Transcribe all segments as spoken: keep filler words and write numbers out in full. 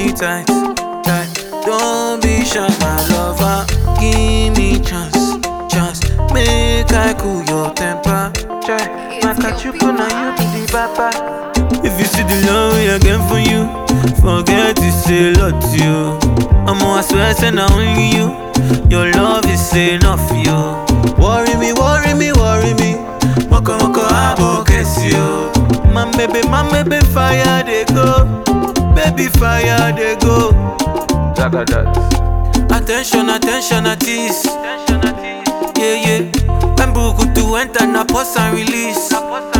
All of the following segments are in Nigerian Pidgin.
me tight, tight. Don't be shy, my lover. Give me chance, chance. Make I cool your temper. Try, my kachuku na you be the papa. If you see the love we again for you, forget to say lot to you. I'm I swear, say now only you. Your love is enough, you. Worry me, worry me, worry me. Moko moko abo kiss you. My baby, my baby, fire they go. Baby, fire they go. Jaga that. Attention, attention, artist. Yeah, yeah. When Buku to enter, na pause and release.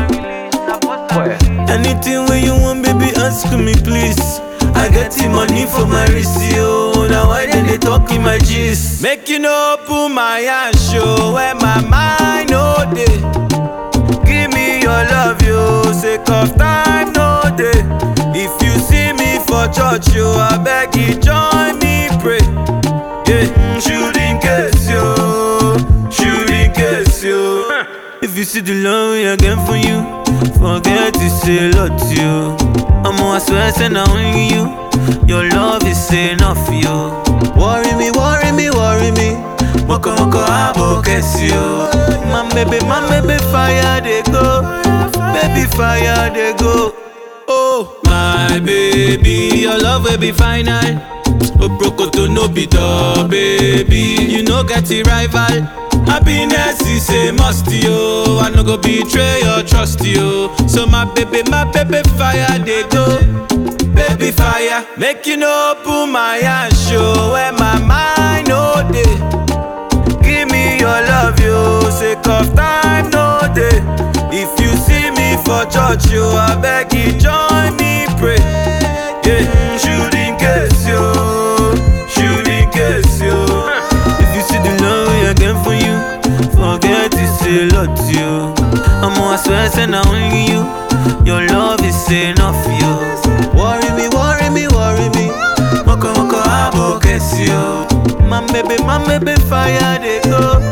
Anything where you want, baby, ask me please. I get the money for my wrist, yo. Now why then they talk in my gist? Make you know, put my hand, show where my mind no day. Give me your love, yo. Sake of time, no day. If you see me for church, yo, I beg you join me, pray. Yeah, shoot in case, yo. Shoot in case, yo. If you see the love we again for you, forget to say lot to you. I'm I swear, say now only you. Your love is enough, you. Worry me, worry me, worry me. Moko moko abo kiss you. My baby, my baby, fire they go. Baby, fire they go. Oh, my baby, your love will be final. Oproko to no be the baby. You no get a rival. Happiness is a must, yo. I no go betray your trust, yo. So my baby, my baby, fire they go. Baby fire, make you know, put my hand, show where my mind no day. Give me your love, yo. Sake of time, no day. If you see me for church, yo, I beg you join me, pray. Yeah, shoot in case, yo. Shoot in case, yo. If you see the love again for you, forget to say lot to you. I'm I swear, say now only you. Your love is enough, you. Worry me, worry me, worry me. Moko moko abo kiss you. My baby, my baby, fire they go.